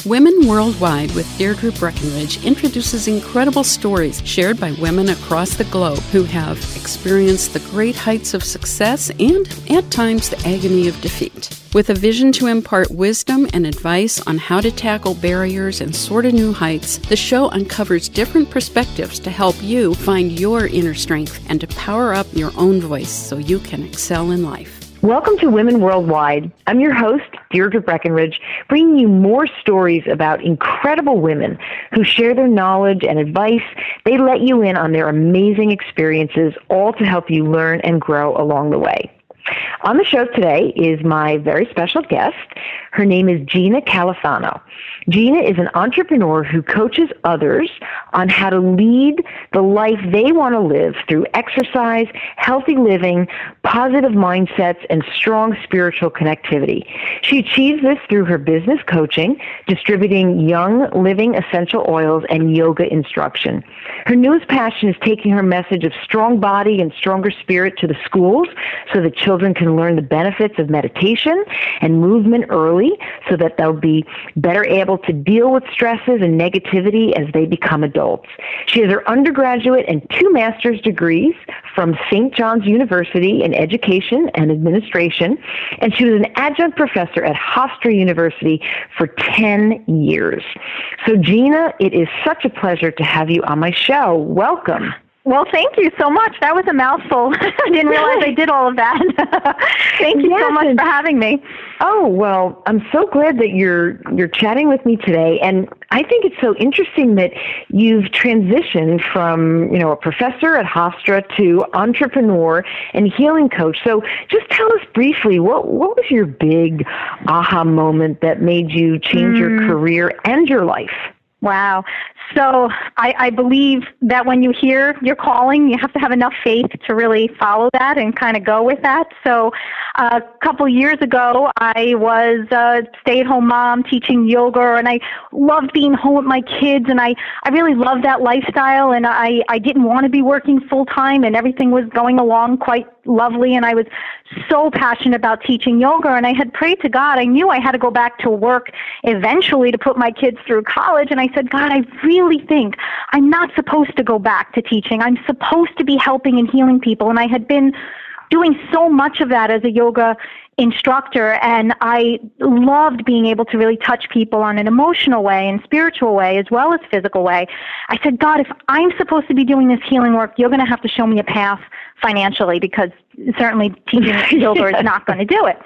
Women Worldwide with Deirdre Breckenridge introduces incredible stories shared by women across the globe who have experienced the great heights of success and, at times, the agony of defeat. With a vision to impart wisdom and advice on how to tackle barriers and soar to new heights, the show uncovers different perspectives to help you find your inner strength and to power up your own voice so you can excel in life. Welcome to Women Worldwide. I'm your host, Deirdre Breckenridge, bringing you more stories about incredible women who share their knowledge and advice. They let you in on their amazing experiences, all to help you learn and grow along the way. On the show today is my very special guest. Her name is Gina Califano. Gina is an entrepreneur who coaches others on how to lead the life they want to live through exercise, healthy living, positive mindsets, and strong spiritual connectivity. She achieves this through her business coaching, distributing Young Living essential oils, and yoga instruction. Her newest passion is taking her message of strong body and stronger spirit to the schools so that children can learn the benefits of meditation and movement early so that they'll be better able to deal with stresses and negativity as they become adults. She has her undergraduate and 2 master's degrees from St. John's University in Education and Administration, and she was an adjunct professor at Hofstra University for 10 years. So Gina, it is such a pleasure to have you on my show. Welcome. Well, thank you so much. That was a mouthful. I didn't realize I did all of that. Thank you so much for having me. Oh, well, I'm so glad that you're chatting with me today. And I think it's so interesting that you've transitioned from, a professor at Hofstra to entrepreneur and healing coach. So just tell us briefly, what was your big aha moment that made you change your career and your life? Wow. So I believe that when you hear your calling, you have to have enough faith to really follow that and kind of go with that. So a couple years ago, I was a stay-at-home mom teaching yoga, and I loved being home with my kids, and I really loved that lifestyle, and I didn't want to be working full-time, and everything was going along quite lovely, and I was so passionate about teaching yoga, and I had prayed to God. I knew I had to go back to work eventually to put my kids through college, and I said, God, I really think I'm not supposed to go back to teaching. I'm supposed to be helping and healing people, and I had been doing so much of that as a yoga instructor, and I loved being able to really touch people on an emotional way and spiritual way as well as physical way. I said, God, if I'm supposed to be doing this healing work, you're going to have to show me a path financially, because certainly teaching yoga is not going to do it.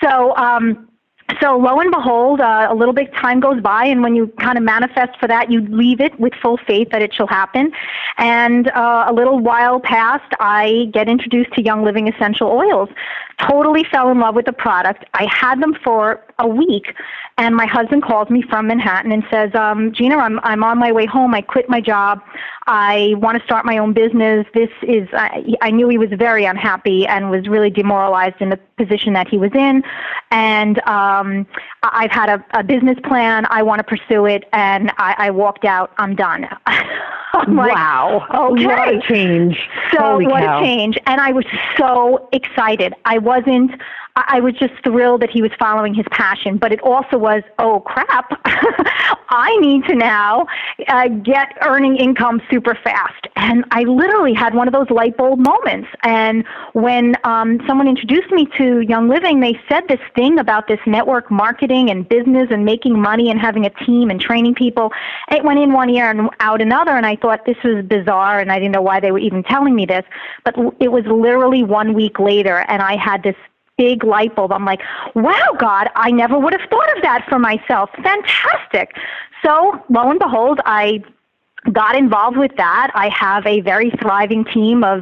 So lo and behold, a little bit of time goes by, and when you kind of manifest for that, you leave it with full faith that it shall happen. And a little while passed, I get introduced to Young Living essential oils. Totally fell in love with the product. I had them for a week, and my husband calls me from Manhattan and says, Gina, I'm on my way home. I quit my job. I want to start my own business. I knew he was very unhappy and was really demoralized in the position that he was in. And I've had a business plan. I want to pursue it. And I walked out. I'm done. I'm like, wow. Okay. What a change. So Holy what cow. a change. And I was so excited. I was just thrilled that he was following his passion, but it also was, oh crap, I need to now get earning income super fast. And I literally had one of those light bulb moments. And when someone introduced me to Young Living, they said this thing about this network marketing and business and making money and having a team and training people. It went in one ear and out another, and I thought this was bizarre, and I didn't know why they were even telling me this. But it was literally 1 week later, and I had this big light bulb. I'm like, wow, God, I never would have thought of that for myself. Fantastic. So lo and behold, I got involved with that. I have a very thriving team of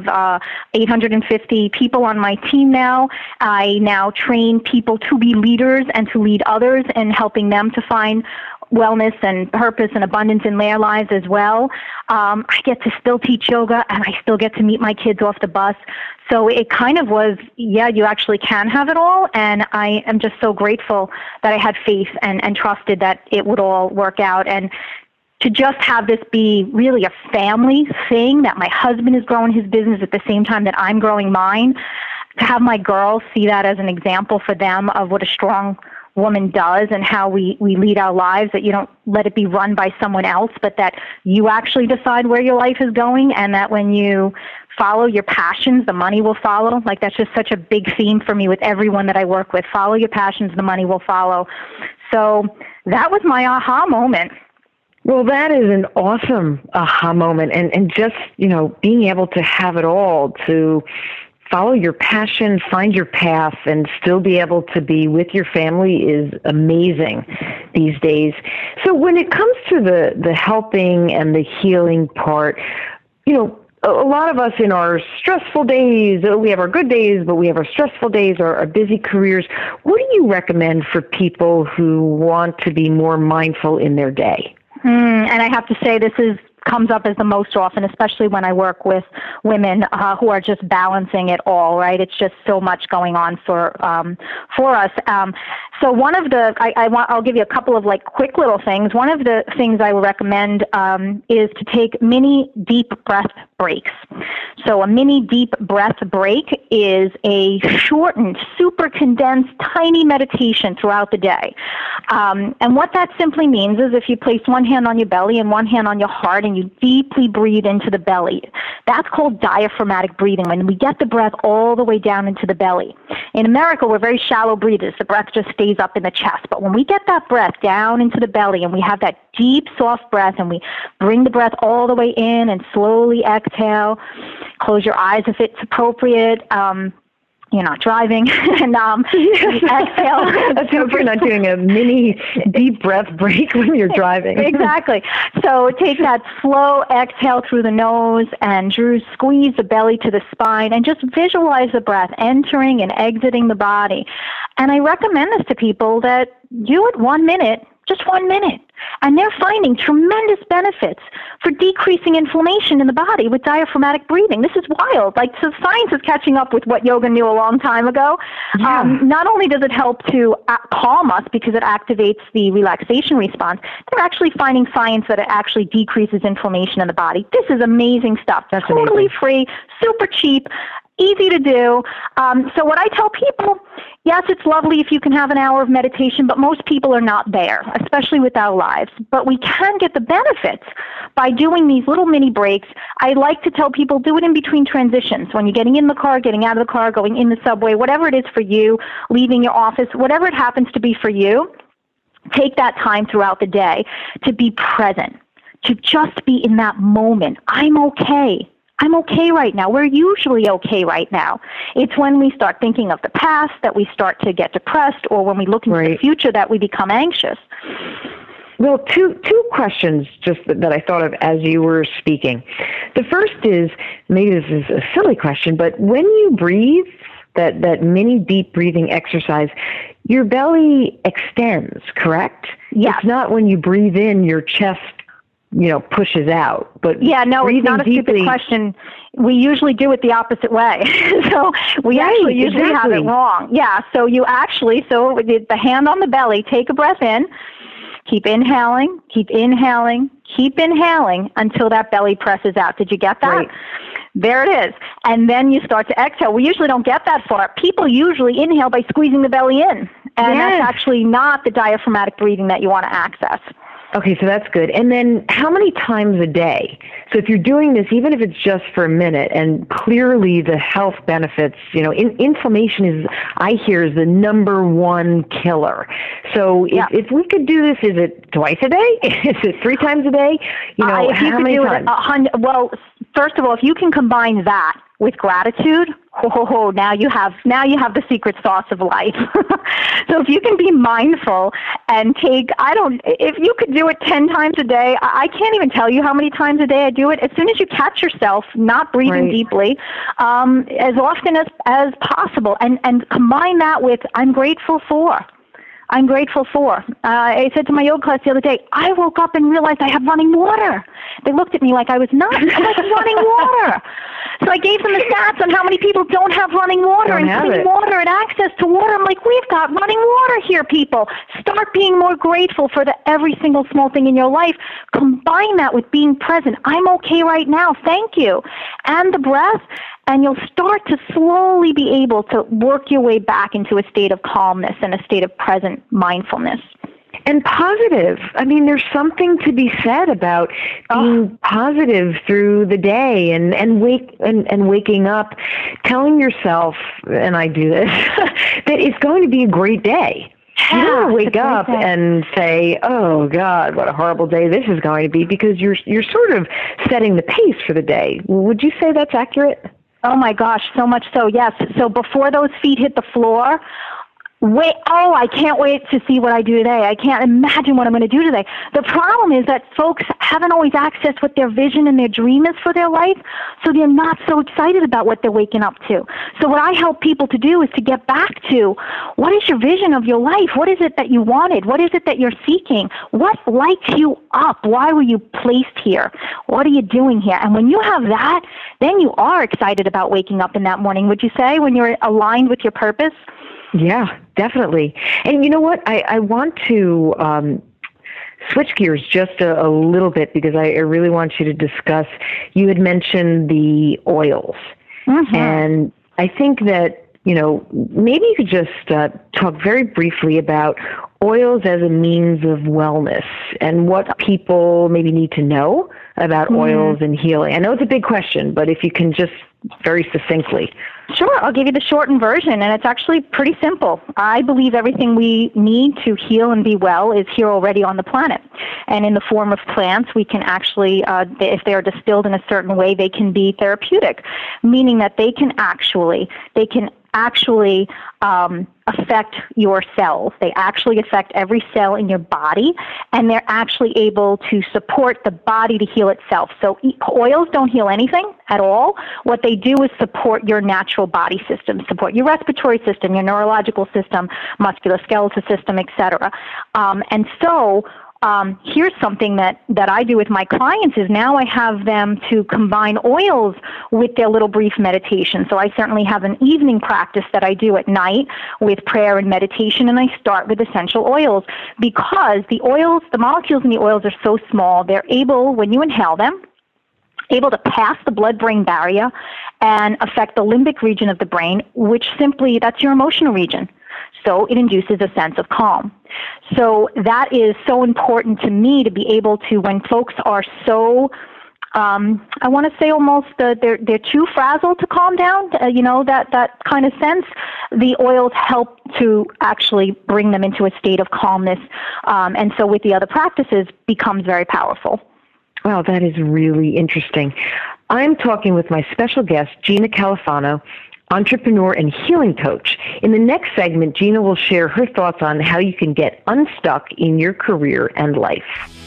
850 people on my team now. I now train people to be leaders and to lead others, and helping them to find wellness and purpose and abundance in their lives as well. I get to still teach yoga, and I still get to meet my kids off the bus. So it kind of was, yeah, you actually can have it all. And I am just so grateful that I had faith and trusted that it would all work out. And to just have this be really a family thing, that my husband is growing his business at the same time that I'm growing mine, to have my girls see that as an example for them of what a strong woman does and how we lead our lives, that you don't let it be run by someone else, but that you actually decide where your life is going, and that when you follow your passions, the money will follow. Like, that's just such a big theme for me with everyone that I work with. Follow your passions, the money will follow. So that was my aha moment. Well, that is an awesome aha moment. And just, being able to have it all, to follow your passion, find your path, and still be able to be with your family is amazing these days. So when it comes to the helping and the healing part, a lot of us in our stressful days, we have our good days, but we have our stressful days, our busy careers. What do you recommend for people who want to be more mindful in their day? And I have to say, this comes up as the most often, especially when I work with women who are just balancing it all, right? It's just so much going on for us. So one of the, I'll give you a couple of quick little things. One of the things I would recommend is to take mini deep breath breaks. So a mini deep breath break is a shortened, super condensed, tiny meditation throughout the day. And what that simply means is if you place one hand on your belly and one hand on your heart and you deeply breathe into the belly, that's called diaphragmatic breathing, when we get the breath all the way down into the belly. In America, we're very shallow breathers. The breath just stays up in the chest. But when we get that breath down into the belly and we have that deep, soft breath and we bring the breath all the way in and slowly exhale, close your eyes if it's appropriate. You're not driving, and exhale. Let's hope you're not doing a mini deep breath break when you're driving. Exactly. So take that slow exhale through the nose and squeeze the belly to the spine and just visualize the breath entering and exiting the body. And I recommend this to people that do it 1 minute, just 1 minute. And they're finding tremendous benefits for decreasing inflammation in the body with diaphragmatic breathing. This is wild. So science is catching up with what yoga knew a long time ago. Yeah. Not only does it help to calm us because it activates the relaxation response, they're actually finding science that it actually decreases inflammation in the body. This is amazing stuff. That's totally amazing. Free, super cheap, easy to do. So what I tell people, yes, it's lovely if you can have an hour of meditation, but most people are not there, especially with our lives. But we can get the benefits by doing these little mini breaks. I like to tell people, do it in between transitions. When you're getting in the car, getting out of the car, going in the subway, whatever it is for you, leaving your office, whatever it happens to be for you, take that time throughout the day to be present, to just be in that moment. I'm okay. I'm okay right now. We're usually okay right now. It's when we start thinking of the past that we start to get depressed, or when we look into the future that we become anxious. Well, two questions just that I thought of as you were speaking. The first is, maybe this is a silly question, but when you breathe, that mini deep breathing exercise, your belly extends, correct? Yes. It's not when you breathe in, your chest pushes out. But yeah, no, it's not a stupid question. We usually do it the opposite way. So we actually usually have it wrong. Yeah, so with the hand on the belly, take a breath in, keep inhaling until that belly presses out. Did you get that? Right. There it is. And then you start to exhale. We usually don't get that far. People usually inhale by squeezing the belly in. And that's actually not the diaphragmatic breathing that you want to access. Okay, so that's good. And then how many times a day? So if you're doing this, even if it's just for a minute, and clearly the health benefits, inflammation is the number one killer. So if we could do this, is it twice a day? Is it 3 times a day? If you how could many do times? it, well, first of all, if you can combine that with gratitude, now you have the secret sauce of life. So if you can be mindful and if you could do it 10 times a day, I can't even tell you how many times a day I do it. As soon as you catch yourself not breathing deeply, as often as possible, and combine that with I'm grateful for. I said to my yoga class the other day, I woke up and realized I have running water. They looked at me like I was nuts. I'm like, running water. So I gave them the stats on how many people don't have running water and clean water and access to water. I'm like, we've got running water here, people. Start being more grateful for every single small thing in your life. Combine that with being present. I'm okay right now. Thank you. And the breath. and you'll start to slowly be able to work your way back into a state of calmness and a state of present mindfulness. And positive. I mean, there's something to be said about being positive through the day and waking up, telling yourself, and I do this, that it's going to be a great day. You don't want to wake up and say, "Oh God, what a horrible day this is going to be," because you're sort of setting the pace for the day. Would you say that's accurate? Oh my gosh, so much so, yes. So before those feet hit the floor, I can't wait to see what I do today. I can't imagine what I'm going to do today. The problem is that folks haven't always accessed what their vision and their dream is for their life, so they're not so excited about what they're waking up to. So what I help people to do is to get back to, what is your vision of your life? What is it that you wanted? What is it that you're seeking? What lights you up? Why were you placed here? What are you doing here? And when you have that, then you are excited about waking up in that morning, would you say, when you're aligned with your purpose? Yeah, definitely. And you know what? I want to switch gears just a little bit, because I really want you to discuss, you had mentioned the oils. Mm-hmm. And I think that, maybe you could just talk very briefly about oils as a means of wellness and what people maybe need to know about oils and healing. I know it's a big question, but if you can just very succinctly. Sure, I'll give you the shortened version, and it's actually pretty simple. I believe everything we need to heal and be well is here already on the planet. And in the form of plants, we can actually, if they are distilled in a certain way, they can be therapeutic, meaning that they can actually affect your cells. They actually affect every cell in your body, and they're actually able to support the body to heal itself. So oils don't heal anything at all. What they do is support your natural body system, support your respiratory system, your neurological system, musculoskeletal system, etc. Here's something that I do with my clients is now I have them to combine oils with their little brief meditation. So I certainly have an evening practice that I do at night with prayer and meditation, and I start with essential oils because the molecules in the oils are so small, they're able, when you inhale them, able to pass the blood-brain barrier and affect the limbic region of the brain, which simply, that's your emotional region. So it induces a sense of calm. So that is so important to me to be able to, when folks are so, I want to say almost they're too frazzled to calm down, that kind of sense, the oils help to actually bring them into a state of calmness. And so with the other practices, becomes very powerful. Wow, that is really interesting. I'm talking with my special guest, Gina Califano, entrepreneur and healing coach. In the next segment, Gina will share her thoughts on how you can get unstuck in your career and life.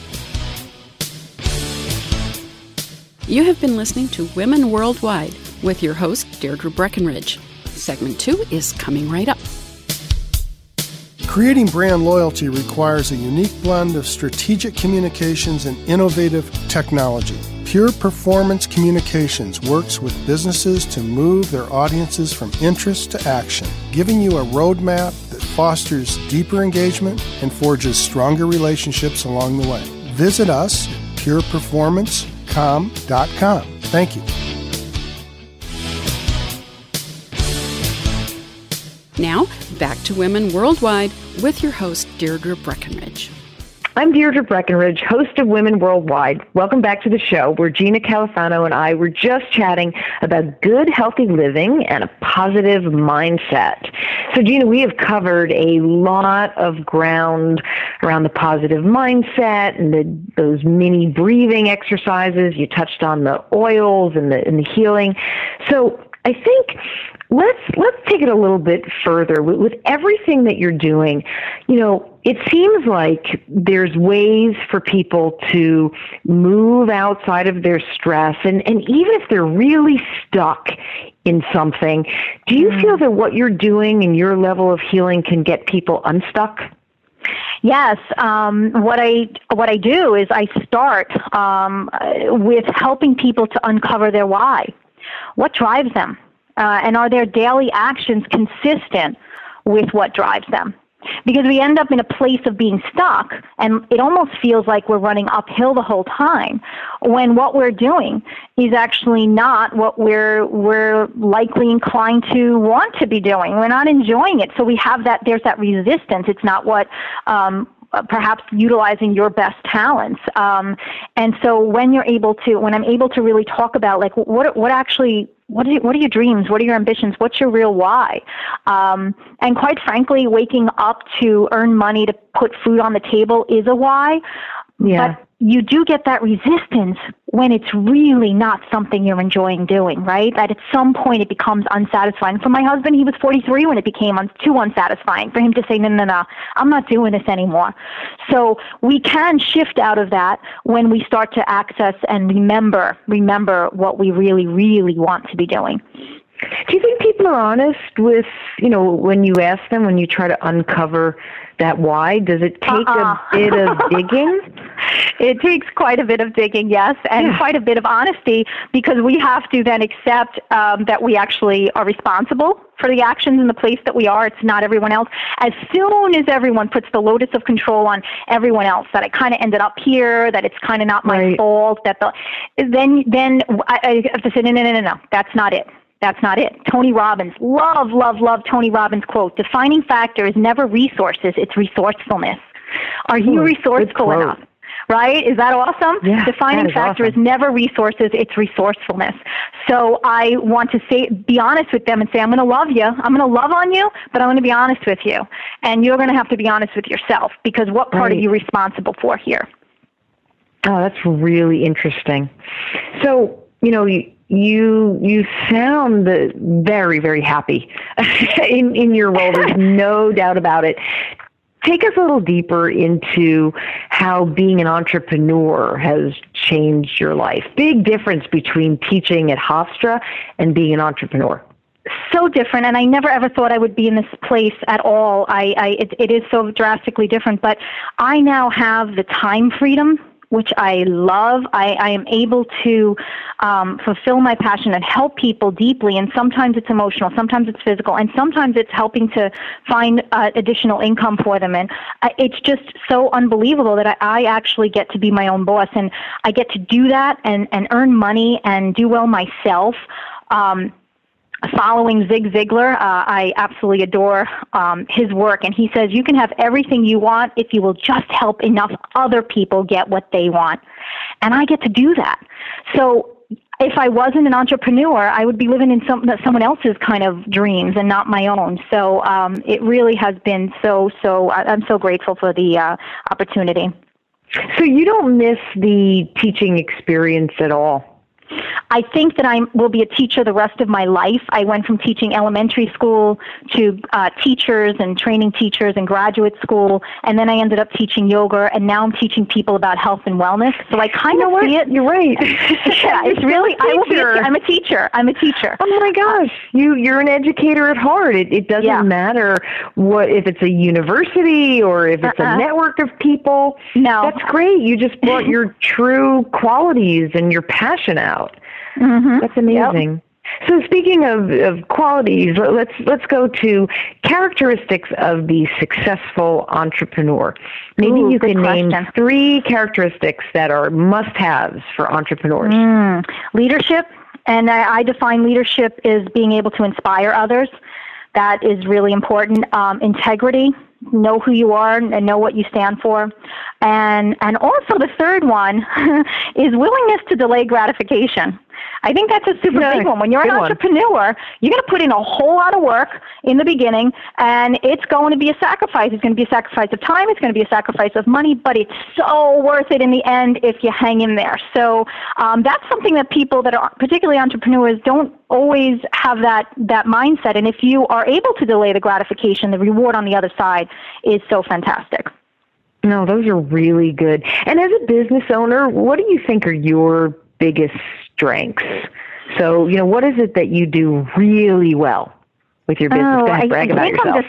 You have been listening to Women Worldwide with your host, Deirdre Breckenridge. Segment 2 is coming right up. Creating brand loyalty requires a unique blend of strategic communications and innovative technology. Pure Performance Communications works with businesses to move their audiences from interest to action, giving you a roadmap that fosters deeper engagement and forges stronger relationships along the way. Visit us at pureperformancecom.com. Thank you. Now, back to Women Worldwide with your host, Deirdre Breckenridge. I'm Deirdre Breckenridge, host of Women Worldwide. Welcome back to the show, where Gina Califano and I were just chatting about good, healthy living and a positive mindset. So, Gina, we have covered a lot of ground around the positive mindset and those mini breathing exercises. You touched on the oils and the healing. So, I think let's take it a little bit further. With everything that you're doing, it seems like there's ways for people to move outside of their stress, and even if they're really stuck in something, do you feel that what you're doing and your level of healing can get people unstuck? Yes. What I do is I start with helping people to uncover their why. What drives them? And are their daily actions consistent with what drives them? Because we end up in a place of being stuck, and it almost feels like we're running uphill the whole time, when what we're doing is actually not what we're likely inclined to want to be doing. We're not enjoying it, so we have that. There's that resistance. It's not what. Perhaps utilizing your best talents. And so when I'm able to really talk about like what are your dreams? What are your ambitions? What's your real why? And quite frankly, waking up to earn money to put food on the table is a why. Yeah. But you do get that resistance when it's really not something you're enjoying doing, right? That at some point it becomes unsatisfying. For my husband, he was 43 when it became too unsatisfying for him to say, no, I'm not doing this anymore. So we can shift out of that when we start to access and remember what we really, really want to be doing. Do you think people are honest with, when you ask them, when you try to uncover that why? Does it take a bit of digging? It takes quite a bit of digging, yes, and quite a bit of honesty, because we have to then accept that we actually are responsible for the actions in the place that we are. It's not everyone else. As soon as everyone puts the locus of control on everyone else, that I kind of ended up here, that it's kind of not my fault, then I have to say, no, that's not it. That's not it. Tony Robbins, love Tony Robbins' quote, defining factor is never resources, it's resourcefulness. Are you resourceful enough? Right? Is that awesome? Yeah, defining factor is never resources, it's resourcefulness. So I want to be honest with them and say, I'm going to love you. I'm going to love on you, but I'm going to be honest with you. And you're going to have to be honest with yourself, because what part are you responsible for here? Oh, that's really interesting. So, you sound very, very happy in your role. There's no doubt about it. Take us a little deeper into how being an entrepreneur has changed your life. Big difference between teaching at Hofstra and being an entrepreneur. So different, and I never ever thought I would be in this place at all. It is so drastically different, but I now have the time freedom, which I love. I am able to fulfill my passion and help people deeply, and sometimes it's emotional, sometimes it's physical, and sometimes it's helping to find additional income for them. And it's just so unbelievable that I actually get to be my own boss, and I get to do that and earn money and do well myself. Following Zig Ziglar, I absolutely adore his work, and he says you can have everything you want if you will just help enough other people get what they want. And I get to do that. So if I wasn't an entrepreneur, I would be living in someone else's kind of dreams and not my own. So it really has been so I'm so grateful for the opportunity. So you don't miss the teaching experience at all? I think that I will be a teacher the rest of my life. I went from teaching elementary school to teachers and training teachers in graduate school, and then I ended up teaching yoga, and now I'm teaching people about health and wellness. So I kind of see it. You're right. Yeah, it's really. I'm a teacher. Oh my gosh, you're an educator at heart. It doesn't matter if it's a university or if it's a network of people. No, that's great. You just brought your true qualities and your passion out. Mm-hmm. That's amazing. Yep. So speaking of qualities, let's go to characteristics of the successful entrepreneur. Maybe you can name 3 characteristics that are must-haves for entrepreneurs. Leadership, and I define leadership as being able to inspire others. That is really important. Integrity. Know who you are and know what you stand for. And also the third one is willingness to delay gratification. I think that's a super big one. When you're an entrepreneur, you're going to put in a whole lot of work in the beginning, and it's going to be a sacrifice. It's going to be a sacrifice of time. It's going to be a sacrifice of money, but it's so worth it in the end if you hang in there. So that's something that people that are particularly entrepreneurs don't always have that mindset. And if you are able to delay the gratification, the reward on the other side is so fantastic. No, those are really good. And as a business owner, what do you think are your biggest strengths? So, what is it that you do really well with your business? Go ahead, brag about yourself.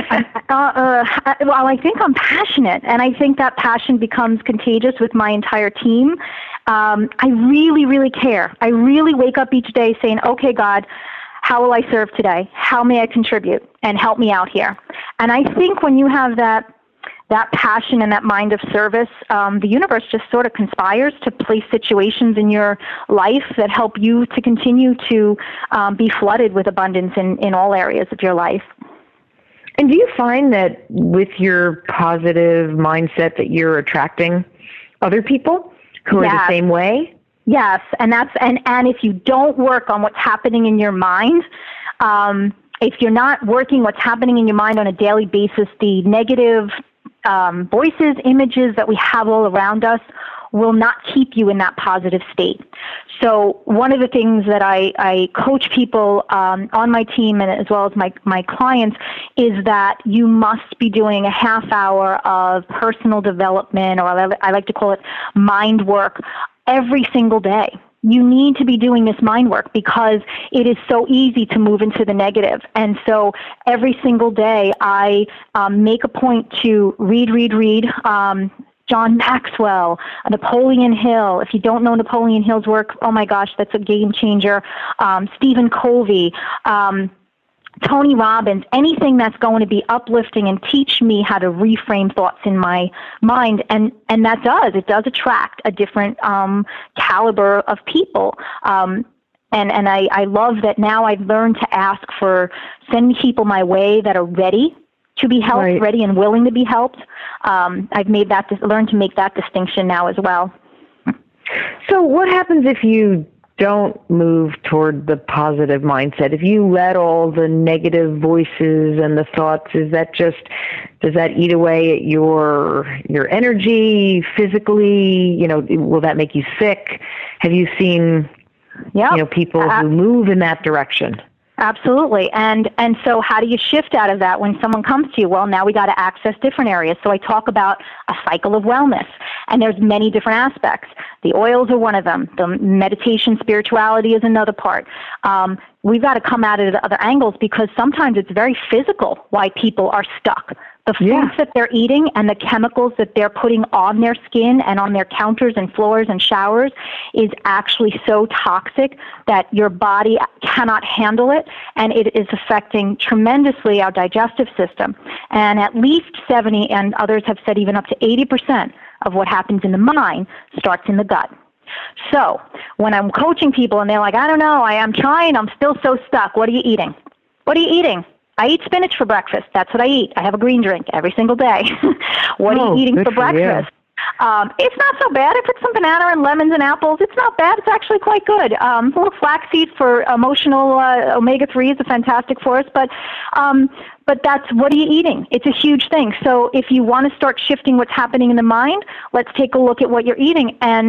I think I'm passionate, and I think that passion becomes contagious with my entire team. I really, really care. I really wake up each day saying, okay, God, how will I serve today? How may I contribute? and help me out here. And I think when you have that passion and that mind of service, the universe just sort of conspires to place situations in your life that help you to continue to be flooded with abundance in all areas of your life. And do you find that with your positive mindset that you're attracting other people who are the same way? Yes, and if you don't work on what's happening in your mind, if you're not working what's happening in your mind on a daily basis, the negative voices, images that we have all around us will not keep you in that positive state. So one of the things that I coach people on my team and as well as my clients is that you must be doing a half hour of personal development, or I like to call it mind work, every single day. You need to be doing this mind work because it is so easy to move into the negative. And so every single day I make a point to read John Maxwell, Napoleon Hill. If you don't know Napoleon Hill's work, oh my gosh, that's a game changer. Stephen Covey, Tony Robbins, anything that's going to be uplifting and teach me how to reframe thoughts in my mind. And it does attract a different caliber of people. And I love that now I've learned to ask for sending people my way that are ready to be helped, right, ready and willing to be helped. I've learned to make that distinction now as well. So what happens if you don't move toward the positive mindset? If you let all the negative voices and the thoughts, does that eat away at your energy physically? Will that make you sick? Have you seen people who move in that direction? Absolutely. And so how do you shift out of that when someone comes to you? Well, now we got to access different areas. So I talk about a cycle of wellness, and there's many different aspects. The oils are one of them. The meditation, spirituality is another part. We've got to come at it at other angles because sometimes it's very physical why people are stuck. The foods that they're eating and the chemicals that they're putting on their skin and on their counters and floors and showers is actually so toxic that your body cannot handle it, and it is affecting tremendously our digestive system. And at least 70, and others have said even up to 80% of what happens in the mind starts in the gut. So when I'm coaching people and they're like, I don't know, I'm trying, I'm still so stuck. What are you eating? What are you eating? I eat spinach for breakfast. That's what I eat. I have a green drink every single day. What are you eating for breakfast? It's not so bad. I put some banana and lemons and apples. It's not bad. It's actually quite good. A little flaxseed for emotional omega-3 is fantastic for us. But that's, what are you eating? It's a huge thing. So if you want to start shifting what's happening in the mind, let's take a look at what you're eating. And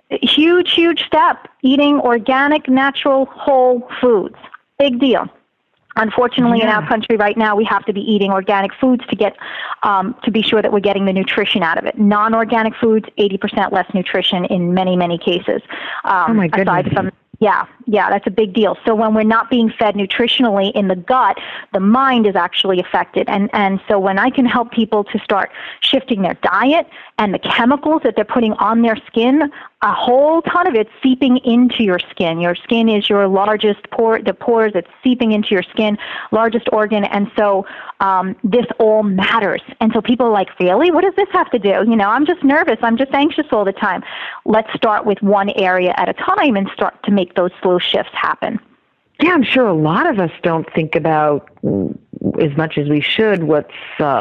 huge, huge step, eating organic, natural, whole foods. Big deal. Unfortunately, in our country right now, we have to be eating organic foods to get to be sure that we're getting the nutrition out of it. Non-organic foods, 80% less nutrition in many, many cases. Oh my goodness. Aside from that's a big deal. So when we're not being fed nutritionally in the gut, the mind is actually affected. And so when I can help people to start shifting their diet and the chemicals that they're putting on their skin, a whole ton of it's seeping into your skin. Your skin is your largest the pores, it's seeping into your skin, largest organ. And so this all matters. And so people are like, really? What does this have to do? I'm just nervous. I'm just anxious all the time. Let's start with one area at a time and start to make those slow shifts happen. Yeah, I'm sure a lot of us don't think about as much as we should what's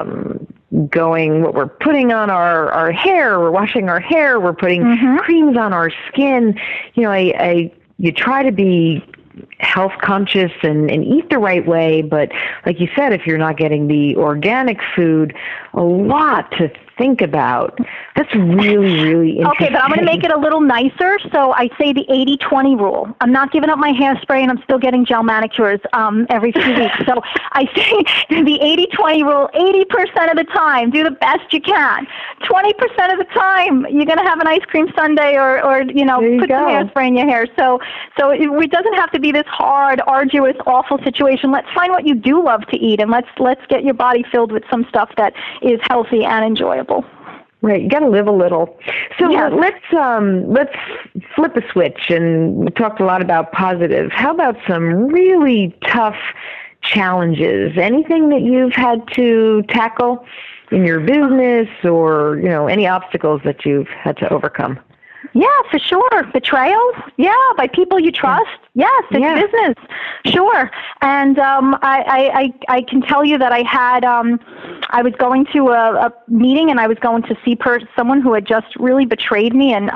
what we're putting on our hair. We're washing our hair. We're putting creams on our skin. You try to be health conscious and eat the right way, but like you said, if you're not getting the organic food, a lot to think about. That's really, really interesting. Okay, but I'm going to make it a little nicer. So I say the 80-20 rule. I'm not giving up my hairspray, and I'm still getting gel manicures every few weeks. So I say the 80-20 rule, 80% of the time, do the best you can. 20% of the time, you're going to have an ice cream sundae or put some hairspray in your hair. So it doesn't have to be this hard, arduous, awful situation. Let's find what you do love to eat, and let's get your body filled with some stuff that is healthy and enjoyable. Right, you got to live a little. So let's flip a switch, and we talked a lot about positive. How about some really tough challenges? Anything that you've had to tackle in your business, or, any obstacles that you've had to overcome? Yeah, for sure. Betrayal? Yeah, by people you trust? Yes, it's business. Sure. And I can tell you that I was going to a meeting, and I was going to see someone who had just really betrayed me, and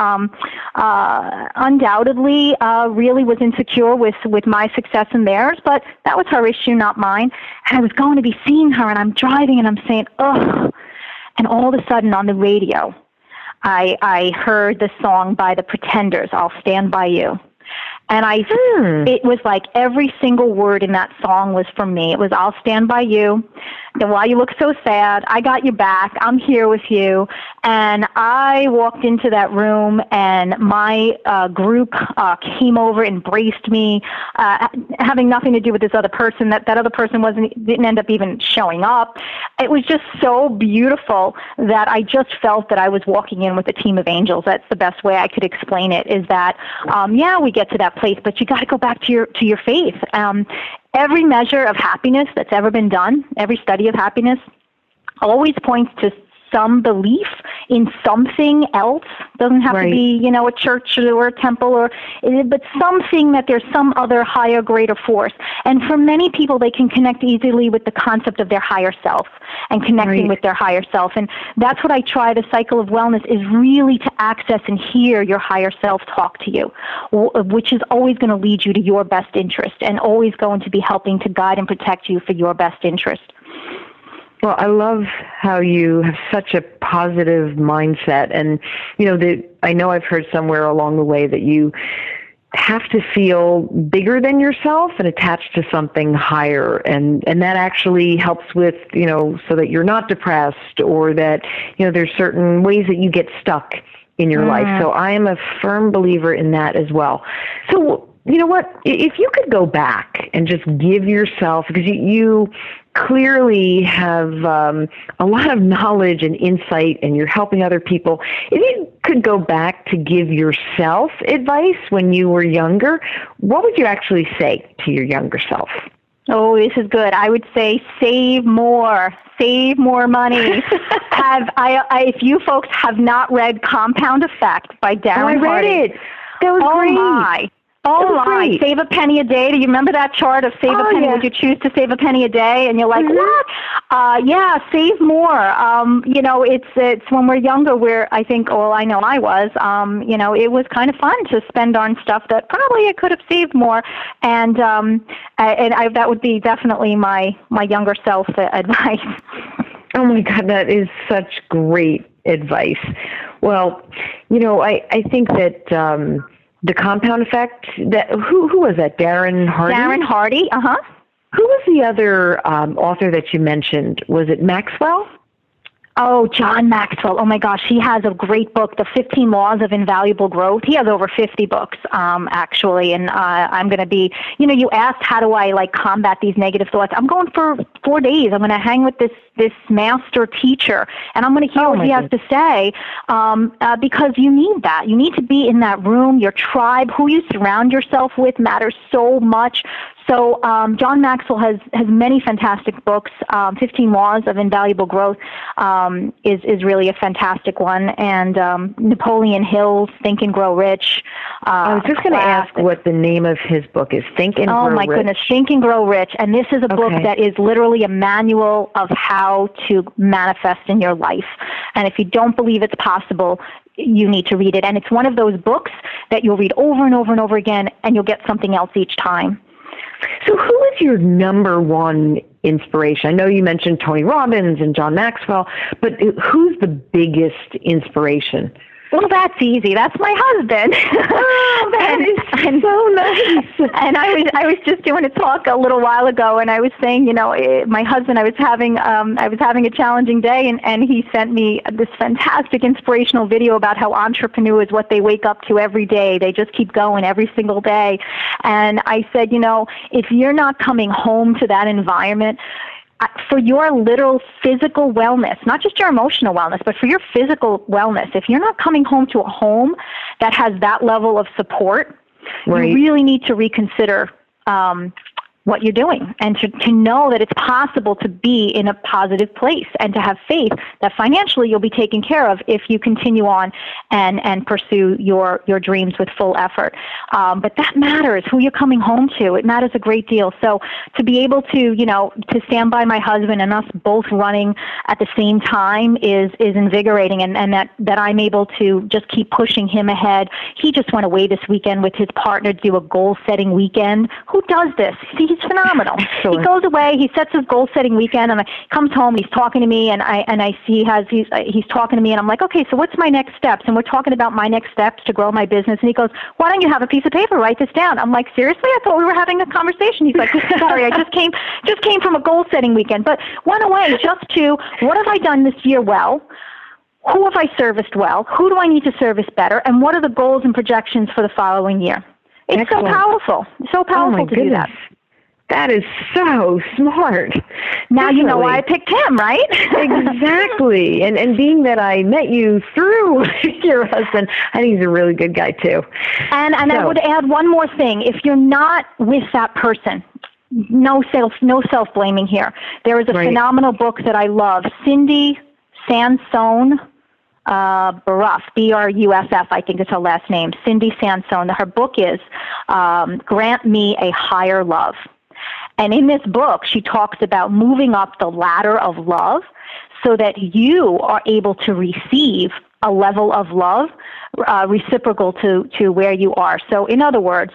undoubtedly really was insecure with my success and theirs, but that was her issue, not mine. And I was going to be seeing her, and I'm driving, and I'm saying, ugh. And all of a sudden on the radio, I heard the song by the Pretenders, I'll Stand By You. And it was like every single word in that song was for me. It was, I'll stand by you. And while you look so sad, I got your back. I'm here with you. And I walked into that room, and my group came over, embraced me, having nothing to do with this other person. That other person didn't end up even showing up. It was just so beautiful that I just felt that I was walking in with a team of angels. That's the best way I could explain it, is that, we get to that place, but you got to go back to your faith. Every measure of happiness that's ever been done, every study of happiness, always points to some belief in something else. Doesn't have to be, a church or a temple, but something that there's some other higher, greater force. And for many people, they can connect easily with the concept of their higher self and connecting with their higher self. And that's what I try. The cycle of wellness is really to access and hear your higher self talk to you, which is always going to lead you to your best interest and always going to be helping to guide and protect you for your best interest. Well, I love how you have such a positive mindset. And, I know I've heard somewhere along the way that you have to feel bigger than yourself and attached to something higher. And that actually helps with, so that you're not depressed, or that, there's certain ways that you get stuck in your life. So I am a firm believer in that as well. So, you know what, if you could go back and just give yourself, because you clearly have a lot of knowledge and insight, and you're helping other people. If you could go back to give yourself advice when you were younger, what would you actually say to your younger self? Oh, this is good. I would say save more money. If you folks have not read Compound Effect by Darren Hardy. I read it. That was great. Oh my, save a penny a day. Do you remember that chart of save a penny? Would you choose to save a penny a day? And you're like, what? Save more. It's when we're younger, I think, I know I was, it was kind of fun to spend on stuff that probably I could have saved more. And that would be definitely my younger self advice. Oh my God, that is such great advice. Well, I think that, the Compound Effect, who was that? Darren Hardy? Darren Hardy, Who was the other author that you mentioned? Was it Maxwell? Oh, John Maxwell. Oh, my gosh. He has a great book, The 15 Laws of Invaluable Growth. He has over 50 books, actually. And I'm going to be, you asked how do I, combat these negative thoughts. I'm going for 4 days. I'm going to hang with this master teacher, and I'm going to hear what he has to say, because you need that. You need to be in that room. Your tribe, who you surround yourself with, matters so much. So John Maxwell has many fantastic books. 15 Laws of Invaluable Growth is really a fantastic one. And Napoleon Hill's Think and Grow Rich. I was just going to ask what the name of his book is. Think and Grow Rich. Oh, my goodness. Think and Grow Rich. And this is a book that is literally a manual of how to manifest in your life. And if you don't believe it's possible, you need to read it. And it's one of those books that you'll read over and over and over again, and you'll get something else each time. So who is your number one inspiration? I know you mentioned Tony Robbins and John Maxwell, but who's the biggest inspiration? Well, that's easy. That's my husband. Oh, that is so nice. And I was just doing a talk a little while ago, and I was saying, my husband, I was having a challenging day, and he sent me this fantastic inspirational video about how entrepreneurs, what they wake up to every day, they just keep going every single day. And I said, if you're not coming home to that environment, for your literal physical wellness, not just your emotional wellness, but for your physical wellness, if you're not coming home to a home that has that level of support, you really need to reconsider what you're doing, and to know that it's possible to be in a positive place, and to have faith that financially you'll be taken care of if you continue on and pursue your dreams with full effort. But that matters, who you're coming home to. It matters a great deal. So to be able to, to stand by my husband and us both running at the same time is invigorating, and that I'm able to just keep pushing him ahead. He just went away this weekend with his partner to do a goal-setting weekend. Who does this? See, he's phenomenal. Excellent. He goes away, he sets his goal-setting weekend, and he comes home, and he's talking to me, and I see he's talking to me, and I'm like, okay, so what's my next steps? And we're talking about my next steps to grow my business, and he goes, why don't you have a piece of paper, write this down? I'm like, seriously? I thought we were having a conversation. He's like, sorry, I just came from a goal-setting weekend, but went away just to, what have I done this year well? Who have I serviced well? Who do I need to service better? And what are the goals and projections for the following year? It's Excellent. So powerful. So powerful to do that. That is so smart. Now Definitely. You know why I picked him, right? Exactly. And being that I met you through your husband, I think he's a really good guy too. And I would add one more thing. If you're not with that person, no self-blaming here. There is a phenomenal book that I love, Cindy Sansone Bruff, B-R-U-F-F, I think is her last name, Cindy Sansone. Her book is Grant Me a Higher Love. And in this book, she talks about moving up the ladder of love so that you are able to receive a level of love reciprocal to where you are. So in other words,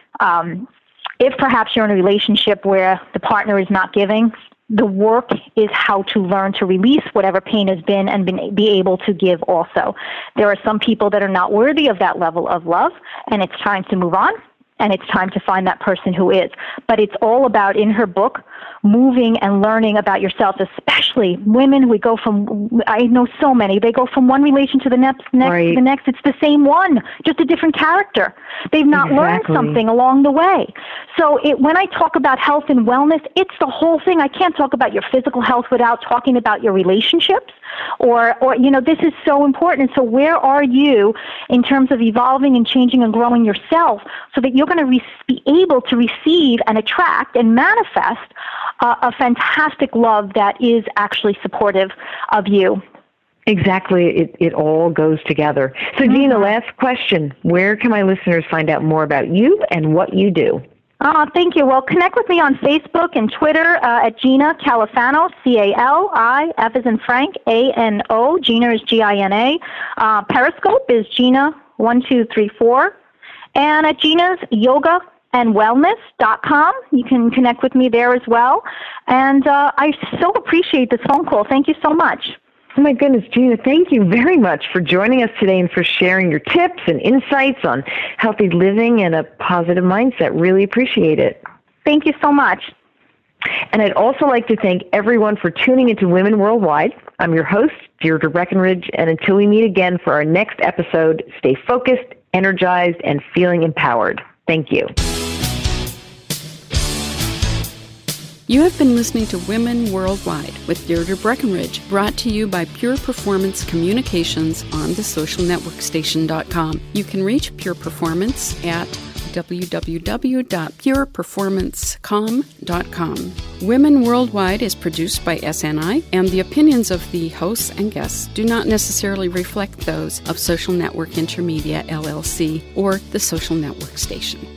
if perhaps you're in a relationship where the partner is not giving, the work is how to learn to release whatever pain has been and be able to give also. There are some people that are not worthy of that level of love, and it's time to move on, and it's time to find that person who is. But it's all about, in her book, moving and learning about yourself, especially women. We go from, I know so many, they go from one relation to the next to the next. It's the same one, just a different character. They've not learned something along the way. So when I talk about health and wellness, it's the whole thing. I can't talk about your physical health without talking about your relationships, or this is so important. So where are you in terms of evolving and changing and growing yourself so that you're going to be able to receive and attract and manifest a fantastic love that is actually supportive of you. Exactly. It all goes together. So, Gina, last question. Where can my listeners find out more about you and what you do? Thank you. Well, connect with me on Facebook and Twitter at Gina Califano, C-A-L-I-F as in Frank, A-N-O. Gina is G-I-N-A. Periscope is Gina1234. And at Gina's Yoga and Wellness.com. You can connect with me there as well. And I so appreciate this phone call. Thank you so much. Oh, my goodness, Gina, thank you very much for joining us today and for sharing your tips and insights on healthy living and a positive mindset. Really appreciate it. Thank you so much. And I'd also like to thank everyone for tuning into Women Worldwide. I'm your host, Deirdre Breckenridge, and until we meet again for our next episode, stay focused, energized, and feeling empowered. Thank you. You have been listening to Women Worldwide with Deirdre Breckenridge, brought to you by Pure Performance Communications on thesocialnetworkstation.com. You can reach Pure Performance at www.pureperformancecom.com. Women Worldwide is produced by SNI, and the opinions of the hosts and guests do not necessarily reflect those of Social Network Intermedia, LLC, or the Social Network Station.